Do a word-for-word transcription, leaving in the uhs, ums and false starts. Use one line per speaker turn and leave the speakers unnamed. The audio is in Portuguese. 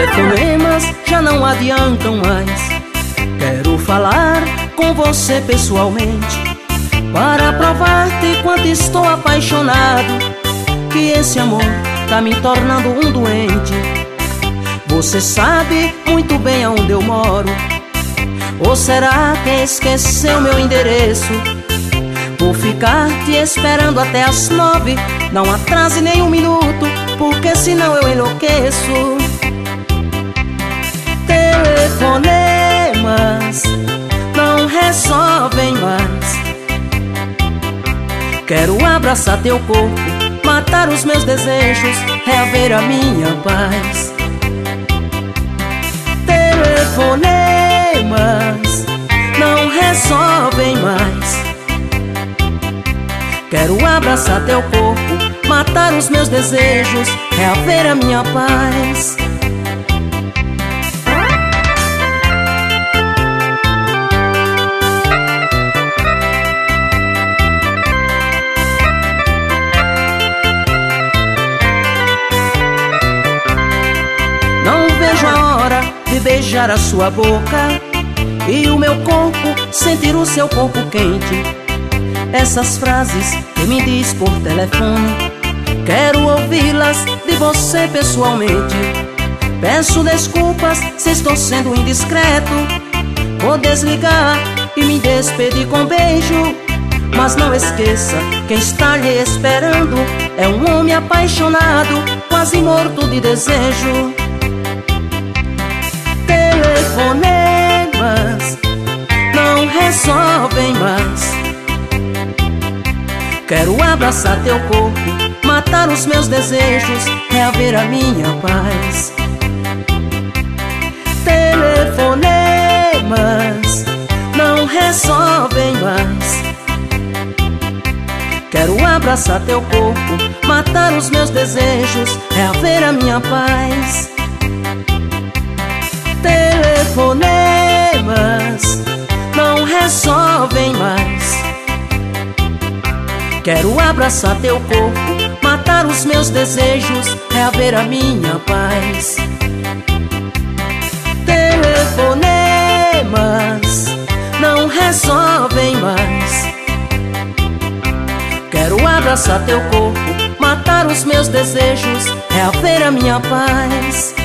Telefonemas já não adiantam mais. Quero falar com você pessoalmente, para provar-te quanto estou apaixonado, que esse amor tá me tornando um doente. Você sabe muito bem aonde eu moro, ou será que esqueceu meu endereço? Vou ficar te esperando até as nove, não atrase nem um minuto, porque senão eu enlouqueço. Telefonemas não resolvem mais. Quero abraçar teu corpo, matar os meus desejos, reaver a minha paz. Telefonemas não resolvem mais. Quero abraçar teu corpo, matar os meus desejos, reaver a minha paz. Não vejo a hora de beijar a sua boca e o meu corpo sentir o seu corpo quente. Essas frases que me diz por telefone, quero ouvi-las de você pessoalmente. Peço desculpas se estou sendo indiscreto, vou desligar e me despedir com beijo. Mas não esqueça, quem está lhe esperando é um homem apaixonado, quase morto de desejo. Telefonemas não resolvem mais. Quero abraçar teu corpo, matar os meus desejos, reaver a minha paz. Telefonemas não resolvem mais. Quero abraçar teu corpo, matar os meus desejos, reaver a minha paz. Telefonemas não resolvem mais. Quero abraçar teu corpo, matar os meus desejos, reaver a minha paz. Telefonemas não resolvem mais. Quero abraçar teu corpo, matar os meus desejos, reaver a minha paz.